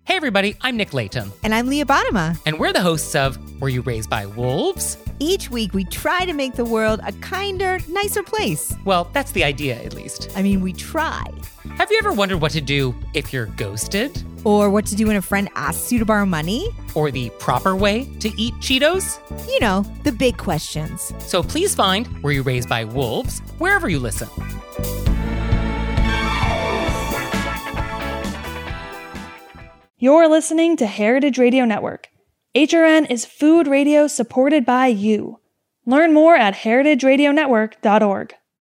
Hey everybody, I'm Nick Layton. And I'm Leah Bottima. And we're the hosts of Were You Raised by Wolves? Each week we try to make the world a kinder, nicer place. Well, that's the idea, at least. I mean, we try. Have you ever wondered what to do if you're ghosted? Or what to do when a friend asks you to borrow money? Or the proper way to eat Cheetos? You know, the big questions. So please find Were You Raised by Wolves wherever you listen. You're listening to Heritage Radio Network. HRN is food radio supported by you. Learn more at heritageradionetwork.org.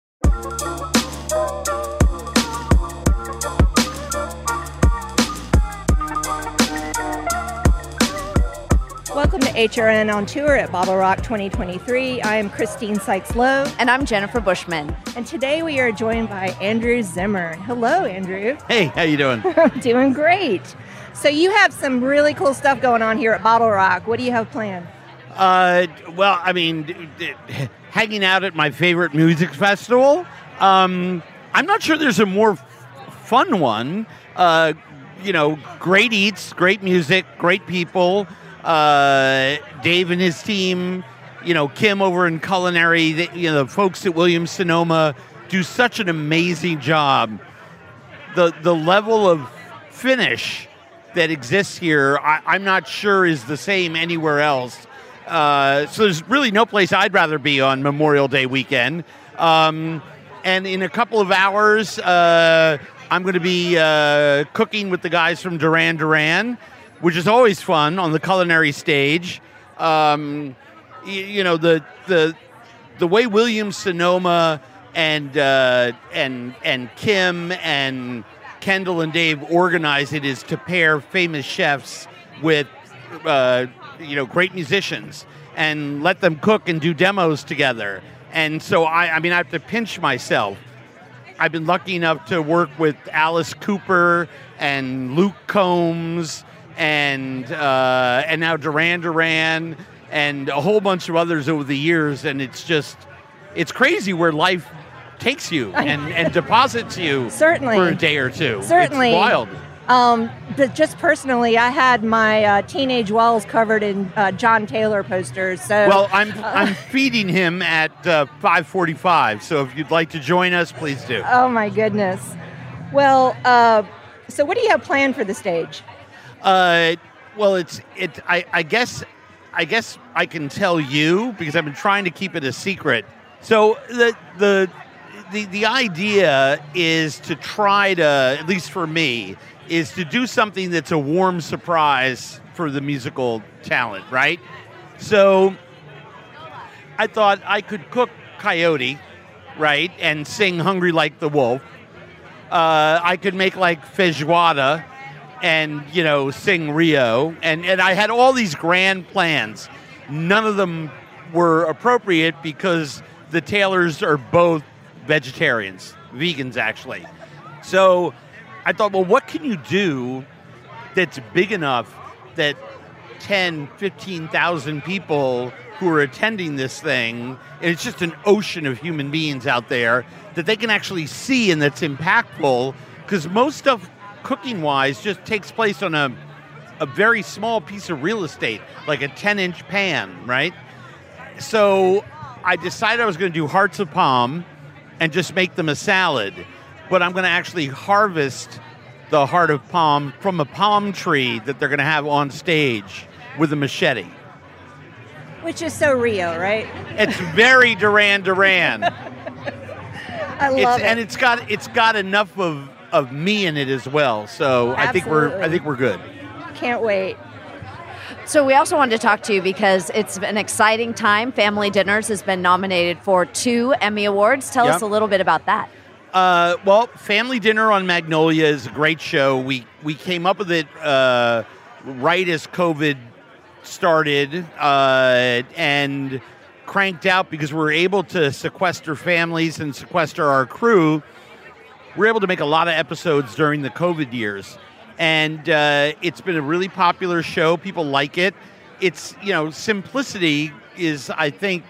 Welcome to HRN on Tour at Bottle Rock 2023. I am Christine Sykes-Lowe. And I'm Jennifer Bushman. And today we are joined by Andrew Zimmern. Hello, Andrew. Hey, how you doing? I'm doing great. So you have some really cool stuff going on here at Bottle Rock. What do you have planned? Well, I mean, hanging out at my favorite music festival. I'm not sure there's a more fun one. Great eats, great music, great people. Dave and his team, Kim over in culinary, the folks at Williams-Sonoma do such an amazing job. The level of finish that exists here, I'm not sure is the same anywhere else. So there's really no place I'd rather be on Memorial Day weekend. And in a couple of hours, I'm going to be cooking with the guys from Duran Duran, which is always fun on the culinary stage. The way Williams-Sonoma and Kim and Kendall and Dave organize it is to pair famous chefs with great musicians and let them cook and do demos together. And so I have to pinch myself. I've been lucky enough to work with Alice Cooper and Luke Combs and now Duran Duran and a whole bunch of others over the years, and it's crazy where life takes you and deposits you Certainly. For a day or two. Certainly. It's wild. Just personally, I had my teenage walls covered in John Taylor posters. So, well, I'm feeding him at 5:45. So if you'd like to join us, please do. Oh my goodness. Well, so what do you have planned for the stage? I guess I can tell you because I've been trying to keep it a secret. So the idea is to try to, at least for me, is to do something that's a warm surprise for the musical talent, right? So I thought I could cook Coyote, right, and sing Hungry Like the Wolf. I could make like feijoada and, sing Rio. And I had all these grand plans. None of them were appropriate because the Taylors are both vegetarians, vegans actually. So I thought, well, what can you do that's big enough that 10, 15,000 people who are attending this thing, and it's just an ocean of human beings out there, that they can actually see and that's impactful, because most stuff cooking-wise just takes place on a very small piece of real estate, like a 10-inch pan, right? So I decided I was going to do hearts of palm and just make them a salad, but I'm going to actually harvest the heart of palm from a palm tree that they're going to have on stage with a machete. Which is so Rio, right? It's very Duran Duran. I love it. And it's got enough of me in it as well. So Absolutely. I think we're good. Can't wait. So we also wanted to talk to you because it's an exciting time. Family Dinners has been nominated for 2 Emmy Awards. Tell us a little bit about that. Well, Family Dinner on Magnolia is a great show. We came up with it right as COVID started and cranked out because we were able to sequester families and sequester our crew. We're able to make a lot of episodes during the COVID years. And it's been a really popular show. People like it. It's, simplicity is, I think,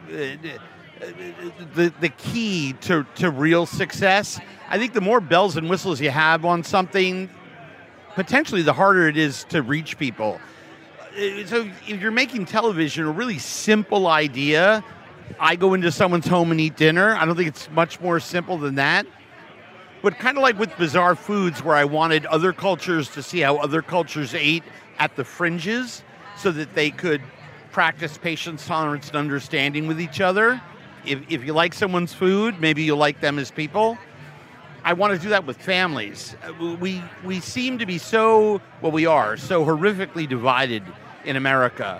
the key to real success. I think the more bells and whistles you have on something, potentially the harder it is to reach people. So if you're making television, a really simple idea, I go into someone's home and eat dinner. I don't think it's much more simple than that. But kind of like with Bizarre Foods, where I wanted other cultures to see how other cultures ate at the fringes so that they could practice patience, tolerance, and understanding with each other. If you like someone's food, maybe you'll like them as people. I want to do that with families. We seem to be we are so horrifically divided in America.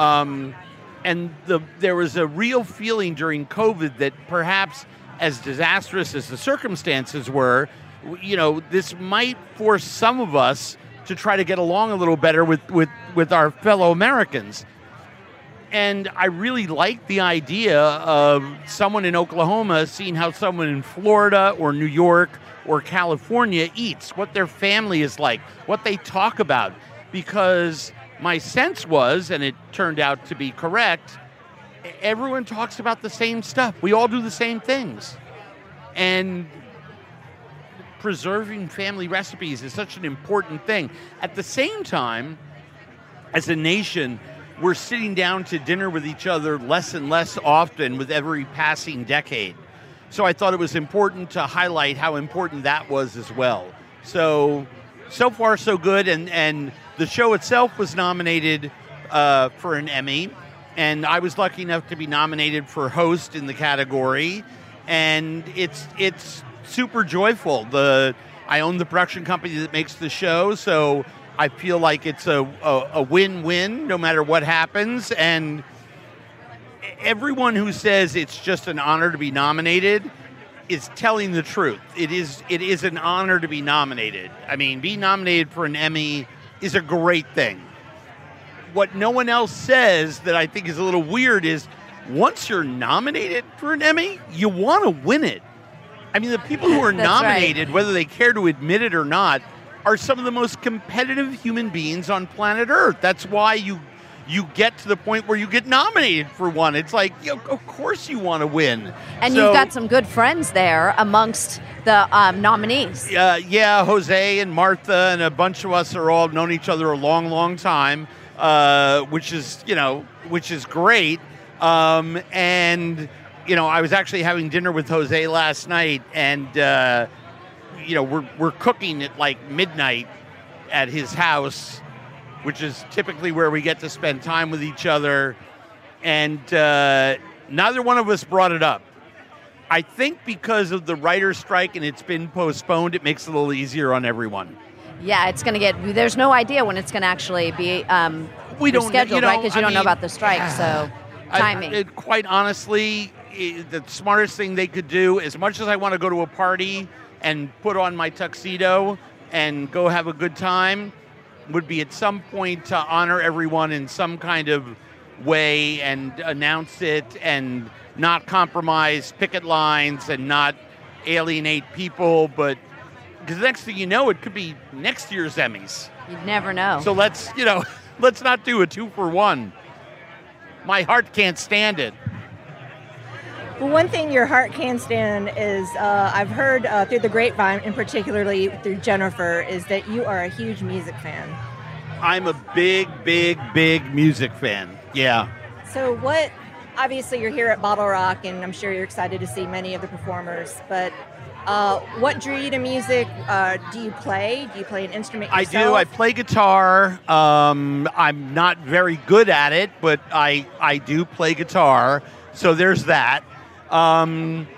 And there was a real feeling during COVID that perhaps as disastrous as the circumstances were, this might force some of us to try to get along a little better with our fellow Americans. And I really like the idea of someone in Oklahoma seeing how someone in Florida or New York or California eats, what their family is like, what they talk about. Because my sense was, and it turned out to be correct, everyone talks about the same stuff. We all do the same things. And preserving family recipes is such an important thing. At the same time, as a nation, we're sitting down to dinner with each other less and less often with every passing decade. So I thought it was important to highlight how important that was as well. So far so good. And the show itself was nominated for an Emmy. And I was lucky enough to be nominated for host in the category. And it's super joyful. I own the production company that makes the show, so I feel like it's a win-win no matter what happens. And everyone who says it's just an honor to be nominated is telling the truth. It is an honor to be nominated. I mean, being nominated for an Emmy is a great thing. What no one else says that I think is a little weird is once you're nominated for an Emmy, you want to win it. I mean, the people who are nominated, right, whether they care to admit it or not, are some of the most competitive human beings on planet Earth. That's why you get to the point where you get nominated for one. It's like, of course you want to win. And you've got some good friends there amongst the nominees. Yeah, Jose and Martha and a bunch of us are all known each other a long, long time, which is great. And I was actually having dinner with Jose last night, and we're cooking at like midnight at his house, which is typically where we get to spend time with each other. And neither one of us brought it up. I think because of the writer's strike and it's been postponed, it makes it a little easier on everyone. Yeah, it's going to there's no idea when it's going to actually be scheduled, right? Because you don't know about the strike, so timing. Quite honestly, the smartest thing they could do, as much as I want to go to a party and put on my tuxedo and go have a good time, would be at some point to honor everyone in some kind of way and announce it and not compromise picket lines and not alienate people. But because the next thing you know, it could be next year's Emmys. You'd never know. So let's not do a 2-for-1. My heart can't stand it. Well, one thing your heart can stand is I've heard through the grapevine, and particularly through Jennifer, is that you are a huge music fan. I'm a big, big, big music fan. Yeah. So obviously you're here at Bottle Rock, and I'm sure you're excited to see many of the performers, but what drew you to music? Do you play? Do you play an instrument yourself? I do. I play guitar. I'm not very good at it, but I do play guitar. So there's that. I'm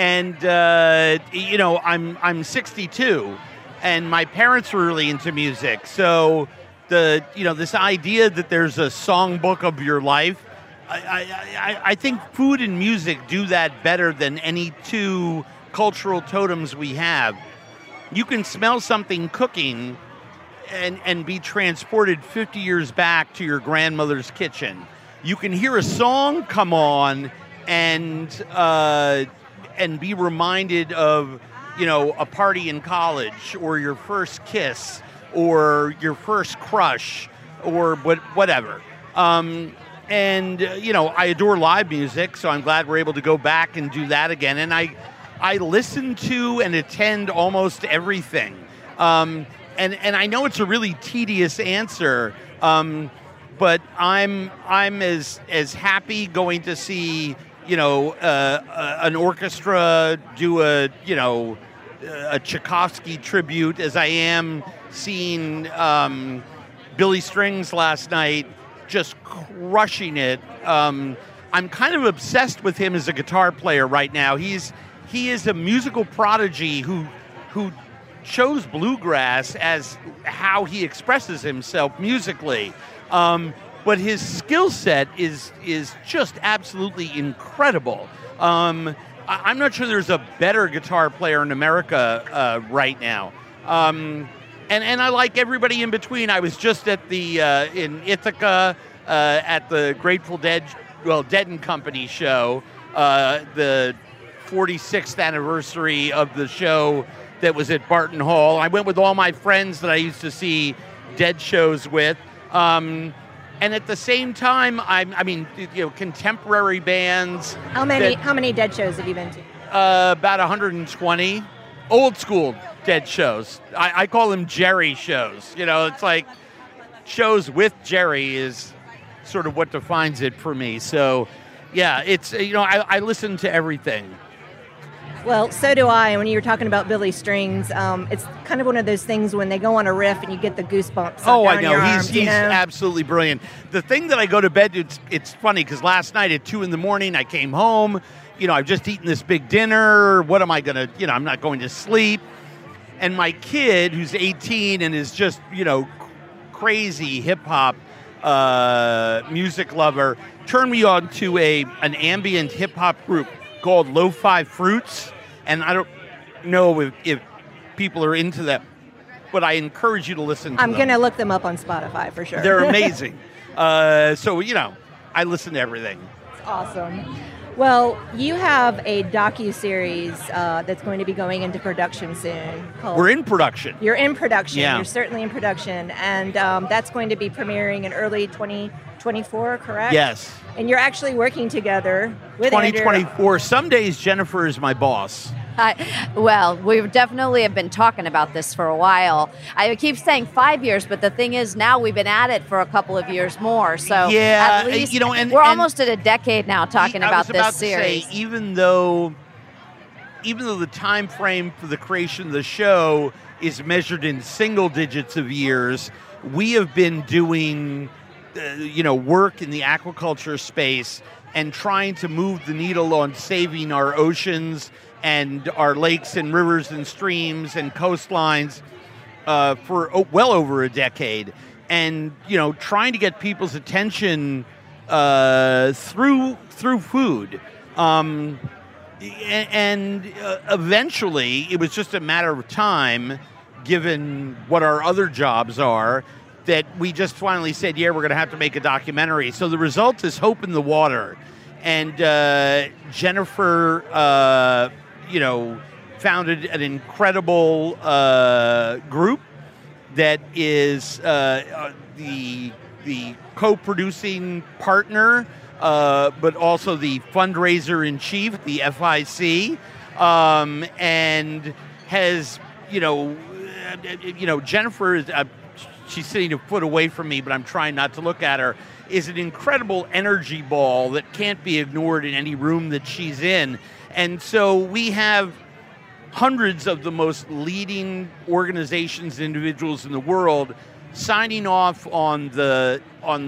62, and my parents were really into music. So this idea that there's a songbook of your life, I think food and music do that better than any two cultural totems we have. You can smell something cooking and be transported 50 years back to your grandmother's kitchen. You can hear a song come on and be reminded of, a party in college or your first kiss or your first crush or whatever. I adore live music, so I'm glad we're able to go back and do that again. And I listen to and attend almost everything. and I know it's a really tedious answer, but I'm as happy going to see an orchestra do a Tchaikovsky tribute as I am seeing Billy Strings last night just crushing it. I'm kind of obsessed with him as a guitar player right now. He is a musical prodigy who chose bluegrass as how he expresses himself musically. But his skill set is just absolutely incredible. I'm not sure there's a better guitar player in America right now. And I like everybody in between. I was just at the in Ithaca at the Grateful Dead, Dead and Company show, the 46th anniversary of the show that was at Barton Hall. I went with all my friends that I used to see Dead shows with. And at the same time, I mean, contemporary bands. How many Dead shows have you been to? About 120. Old school Dead shows. I call them Jerry shows. It's like shows with Jerry is sort of what defines it for me. So, yeah, it's, I listen to everything. Well, so do I. When you were talking about Billy Strings, it's kind of one of those things when they go on a riff and you get the goosebumps. Oh, down I know. Your arms, he's absolutely brilliant. The thing that I go to bed, it's funny because last night at 2 a.m, I came home. I've just eaten this big dinner. What am I going to, I'm not going to sleep. And my kid, who's 18 and is just, crazy hip-hop music lover, turned me on to an ambient hip-hop group called Lo-Fi Fruits. And I don't know if people are into that, but I encourage you to listen to them. I'm going to look them up on Spotify for sure. They're amazing. So, I listen to everything. Awesome. Well, you have a docu-series that's going to be going into production soon. We're in production. You're in production. Yeah. You're certainly in production. And that's going to be premiering in early 2024, correct? Yes. And you're actually working together with 2024. Andrew. Some days Jennifer is my boss. Well, we definitely have been talking about this for a while. I keep saying 5 years, but the thing is now we've been at it for a couple of years more. So yeah, at least we're almost at a decade now talking about this series. To say, even though the time frame for the creation of the show is measured in single digits of years, we have been doing work in the aquaculture space and trying to move the needle on saving our oceans and our lakes and rivers and streams and coastlines for well over a decade. And, trying to get people's attention through food. And eventually, it was just a matter of time, given what our other jobs are, that we just finally said, yeah, we're going to have to make a documentary. So the result is Hope in the Water. And Jennifer, founded an incredible group that is the co-producing partner, but also the fundraiser in chief, the FIC, and has, Jennifer is. She's sitting a foot away from me, but I'm trying not to look at her, is an incredible energy ball that can't be ignored in any room that she's in. And so we have hundreds of the most leading organizations and individuals in the world signing off on the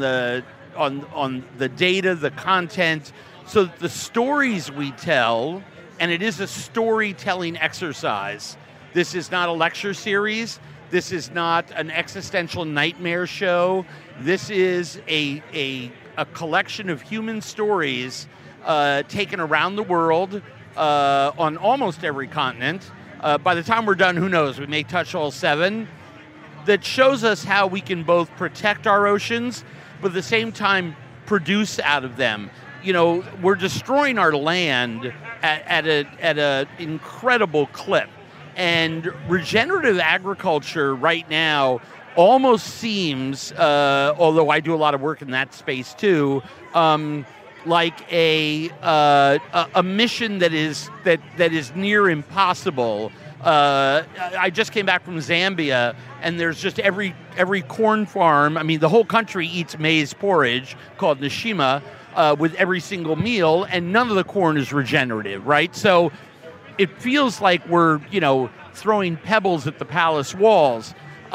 data, the content, so that the stories we tell, and it is a storytelling exercise. This is not a lecture series. This is not an existential nightmare show. This is a collection of human stories taken around the world on almost every continent. By the time we're done, who knows? We may touch all 7. That shows us how we can both protect our oceans, but at the same time produce out of them. We're destroying our land at an incredible clip. And regenerative agriculture right now almost seems, although I do a lot of work in that space too, like a mission that is near impossible. I just came back from Zambia, and there's just every corn farm. I mean, the whole country eats maize porridge called nishima with every single meal, and none of the corn is regenerative, right? So it feels like we're, throwing pebbles at the palace walls.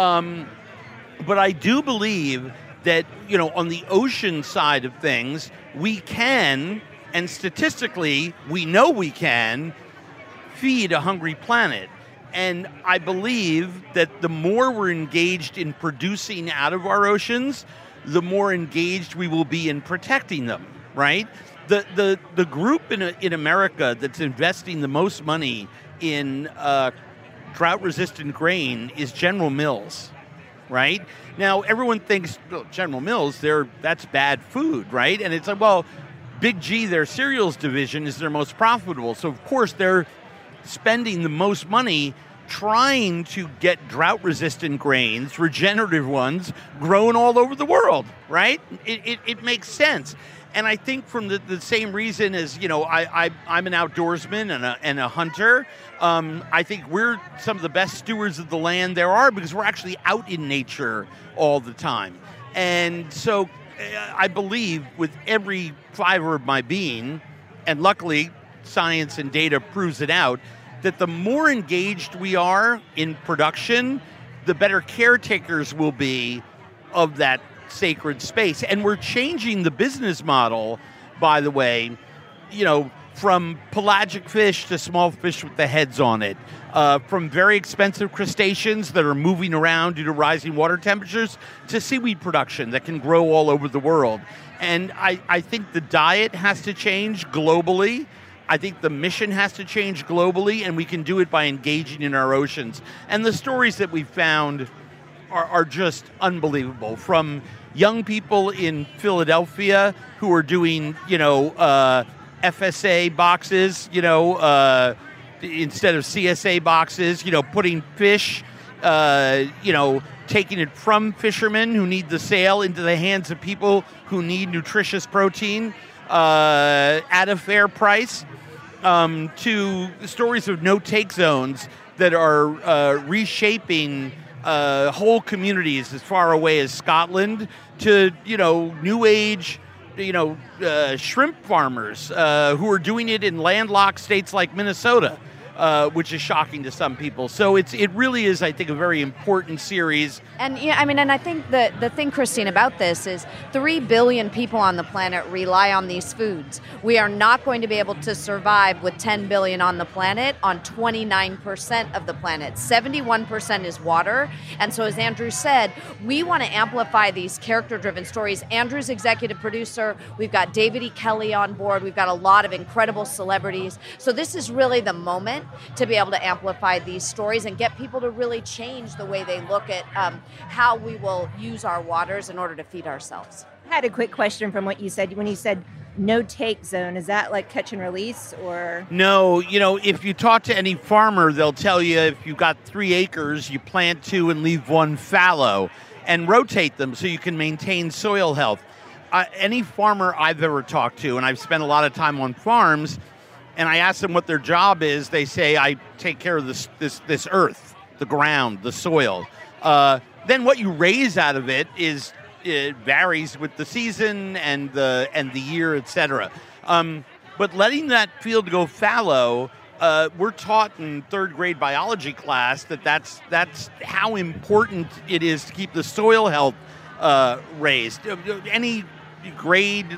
But I do believe that, on the ocean side of things, we can, and statistically, we know we can, feed a hungry planet. And I believe that the more we're engaged in producing out of our oceans, the more engaged we will be in protecting them, right? The group in America that's investing the most money in drought-resistant grain is General Mills, right? Now, everyone thinks, well, General Mills, that's bad food, right? And it's like, well, Big G, their cereals division, is their most profitable. So, of course, they're spending the most money trying to get drought-resistant grains, regenerative ones, grown all over the world, right? It makes sense. And I think from the same reason as, I'm an outdoorsman and a hunter, I think we're some of the best stewards of the land there are because we're actually out in nature all the time. And so I believe with every fiber of my being, and luckily science and data proves it out, that the more engaged we are in production, the better caretakers will be of that sacred space. And we're changing the business model, by the way, from pelagic fish to small fish with the heads on it, from very expensive crustaceans that are moving around due to rising water temperatures to seaweed production that can grow all over the world. And I think the diet has to change globally. I think the mission has to change globally, and we can do it by engaging in our oceans. And the stories that we've found are just unbelievable. From young people in Philadelphia who are doing, FSA boxes, instead of CSA boxes, putting fish, taking it from fishermen who need the sale into the hands of people who need nutritious protein at a fair price, to stories of no-take zones that are reshaping whole communities as far away as Scotland, to, new age, shrimp farmers who are doing it in landlocked states like Minnesota, which is shocking to some people. So it really is, I think, a very important series. And and I think the thing, Christine, about this is 3 billion people on the planet rely on these foods. We are not going to be able to survive with 10 billion on the planet on 29% of the planet. 71% is water. And so as Andrew said, we want to amplify these character-driven stories. Andrew's executive producer. We've got David E. Kelly on board. We've got a lot of incredible celebrities. So this is really the moment to be able to amplify these stories and get people to really change the way they look at how we will use our waters in order to feed ourselves. I had a quick question from what you said. When you said no-take zone, is that like catch and release or? No, if you talk to any farmer, they'll tell you if you've got 3 acres, you plant 2 and leave 1 fallow and rotate them so you can maintain soil health. Any farmer I've ever talked to, and I've spent a lot of time on farms, and I ask them what their job is, they say, I take care of this earth, the ground, the soil. Then what you raise out of it varies with the season and the year, etc. But letting that field go fallow, we're taught in 3rd grade biology class that's how important it is to keep the soil health raised. Any grade,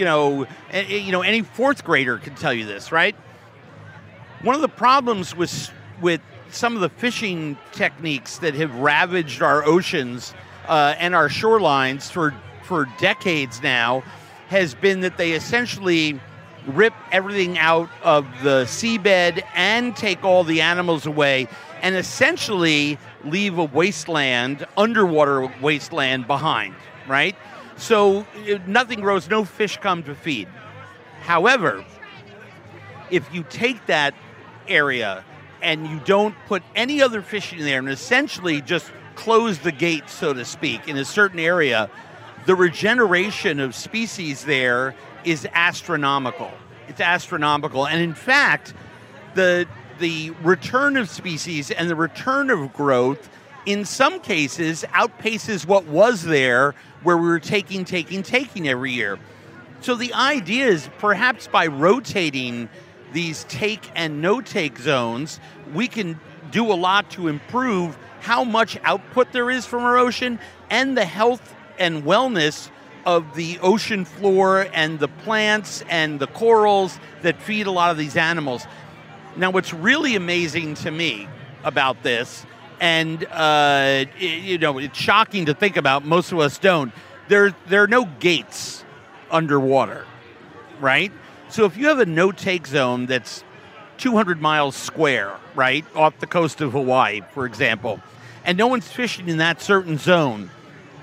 any 4th grader can tell you this, right? One of the problems with some of the fishing techniques that have ravaged our oceans and our shorelines for decades now has been that they essentially rip everything out of the seabed and take all the animals away and essentially leave a wasteland, underwater wasteland behind, right? So nothing grows, no fish come to feed. However, if you take that area and you don't put any other fish in there and essentially just close the gate, so to speak, in a certain area, the regeneration of species there is astronomical. It's astronomical. And in fact, the return of species and the return of growth in some cases outpaces what was there where we were taking every year. So the idea is perhaps by rotating these take and no take zones, we can do a lot to improve how much output there is from our ocean and the health and wellness of the ocean floor and the plants and the corals that feed a lot of these animals. Now, what's really amazing to me about this, and it's shocking to think about, most of us don't, there are no gates underwater, right? So if you have a no-take zone that's 200 miles square, right, off the coast of Hawaii, for example, and no one's fishing in that certain zone,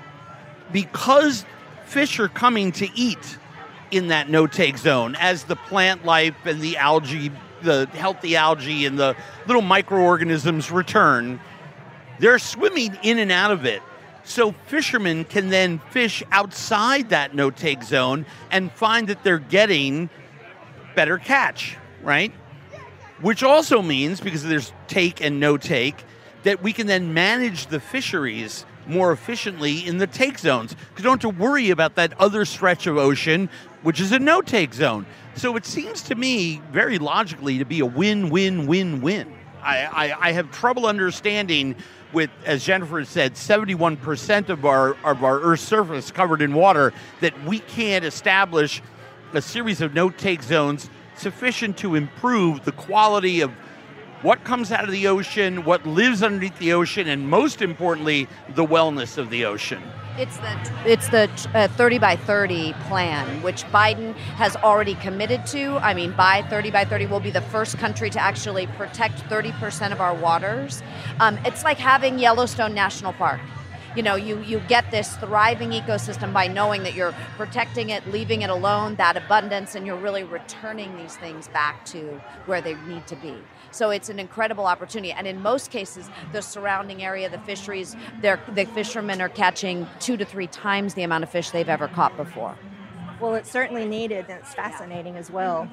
because fish are coming to eat in that no-take zone as the plant life and the algae, the healthy algae and the little microorganisms return, they're swimming in and out of it. So fishermen can then fish outside that no-take zone and find that they're getting better catch, right? Which also means, because there's take and no-take, that we can then manage the fisheries more efficiently in the take zones, because you don't have to worry about that other stretch of ocean, which is a no-take zone. So it seems to me very logically to be a win-win-win-win. I have trouble understanding with, as Jennifer said, 71% of our Earth's surface covered in water, that we can't establish a series of no-take zones sufficient to improve the quality of what comes out of the ocean, what lives underneath the ocean, and most importantly, the wellness of the ocean. It's the 30 by 30 plan, which Biden has already committed to. I mean, by 30 by 30, we'll be the first country to actually protect 30% of our waters. It's like having Yellowstone National Park. You know, you get this thriving ecosystem by knowing that you're protecting it, leaving it alone, that abundance, and you're really returning these things back to where they need to be. So it's an incredible opportunity. And in most cases, the surrounding area, the fisheries, the fishermen are catching 2 to 3 times the amount of fish they've ever caught before. Well, it's certainly needed, and it's fascinating as well.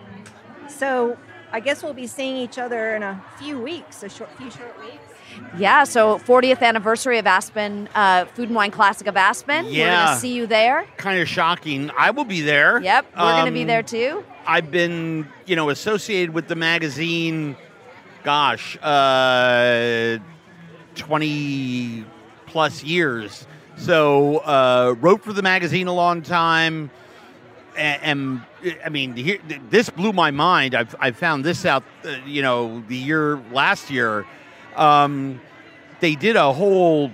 So I guess we'll be seeing each other in a few weeks, few short weeks. Yeah, so 40th anniversary of Aspen, Food and Wine Classic of Aspen. Yeah. We're going to see you there. Kind of shocking. I will be there. Yep, we're going to be there too. I've been, associated with the magazine, 20 plus years. So wrote for the magazine a long time. And I mean, this blew my mind. I found this out, last year. They did a whole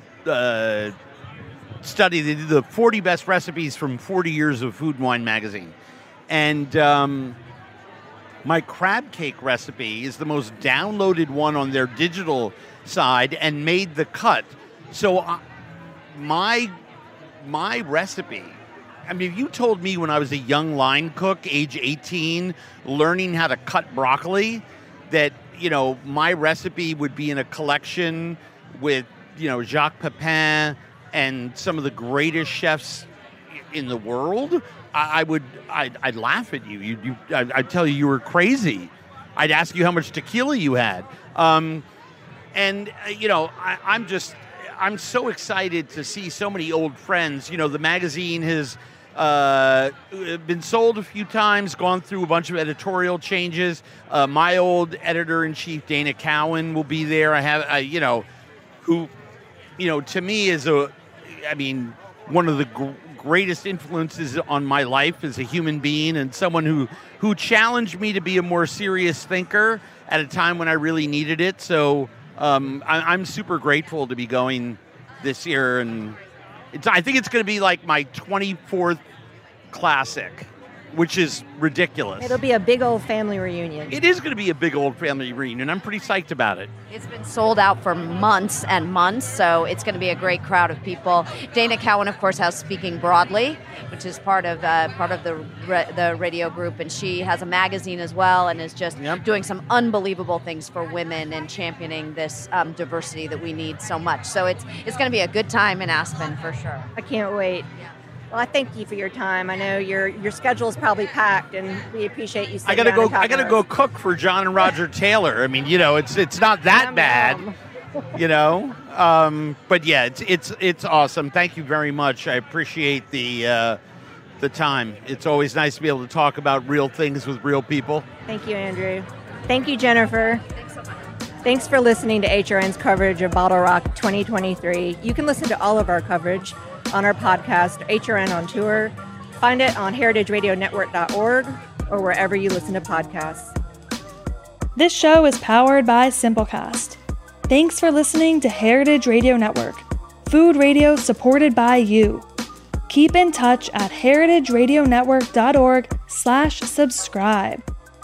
study. They did the 40 best recipes from 40 years of Food and Wine magazine. And my crab cake recipe is the most downloaded one on their digital side and made the cut. So my recipe, I mean, if you told me when I was a young line cook, age 18, learning how to cut broccoli, that my recipe would be in a collection with, Jacques Pepin and some of the greatest chefs in the world, I'd laugh at you. I'd tell you were crazy. I'd ask you how much tequila you had. I'm so excited to see so many old friends. The magazine has been sold a few times, gone through a bunch of editorial changes. My old editor-in-chief, Dana Cowan, will be there. Who to me is one of the greatest influences on my life as a human being, and someone who challenged me to be a more serious thinker at a time when I really needed it. So I'm super grateful to be going this year, and I think it's going to be like my 24th classic, which is ridiculous. It'll be a big old family reunion. It is going to be a big old family reunion. I'm pretty psyched about it. It's been sold out for months and months, so it's going to be a great crowd of people. Dana Cowan, of course, has Speaking Broadly, which is part of the radio group, and she has a magazine as well, and is just doing some unbelievable things for women and championing this diversity that we need so much. So it's going to be a good time in Aspen for sure. I can't wait. Well, I thank you for your time. I know your schedule is probably packed, and we appreciate you. I gotta go cook for John and Roger Taylor. I mean, it's not that bad. But yeah, it's awesome. Thank you very much. I appreciate the time. It's always nice to be able to talk about real things with real people. Thank you, Andrew. Thank you, Jennifer. Thanks so much. Thanks for listening to HRN's coverage of Bottle Rock 2023. You can listen to all of our coverage on our podcast, HRN on Tour. Find it on heritageradionetwork.org or wherever you listen to podcasts. This show is powered by Simplecast. Thanks for listening to Heritage Radio Network, food radio supported by you. Keep in touch at heritageradionetwork.org/subscribe.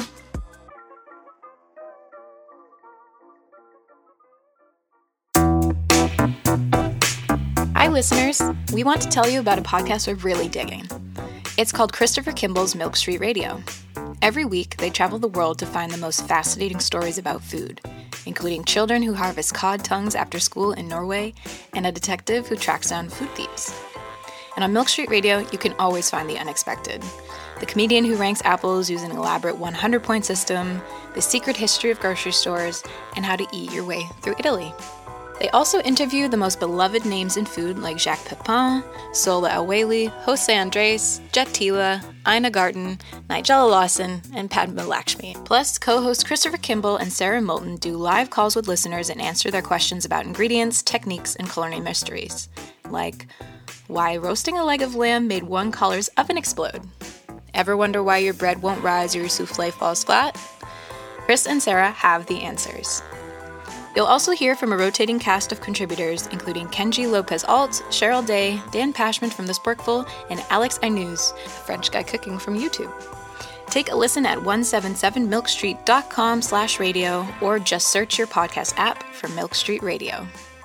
Hi, listeners. We want to tell you about a podcast we're really digging. It's called Christopher Kimball's Milk Street Radio. Every week, they travel the world to find the most fascinating stories about food, including children who harvest cod tongues after school in Norway and a detective who tracks down food thieves. And on Milk Street Radio, you can always find the unexpected. The comedian who ranks apples using an elaborate 100-point system, the secret history of grocery stores, and how to eat your way through Italy. They also interview the most beloved names in food like Jacques Pepin, Sola El-Waylly, Jose Andres, Jet Tila, Ina Garten, Nigella Lawson, and Padma Lakshmi. Plus, co-hosts Christopher Kimball and Sarah Moulton do live calls with listeners and answer their questions about ingredients, techniques, and culinary mysteries. Like, why roasting a leg of lamb made one caller's oven explode? Ever wonder why your bread won't rise or your souffle falls flat? Chris and Sarah have the answers. You'll also hear from a rotating cast of contributors, including Kenji Lopez-Alt, Cheryl Day, Dan Pashman from The Sporkful, and Alex Aynuz, a French guy cooking from YouTube. Take a listen at 177milkstreet.com/radio or just search your podcast app for Milk Street Radio.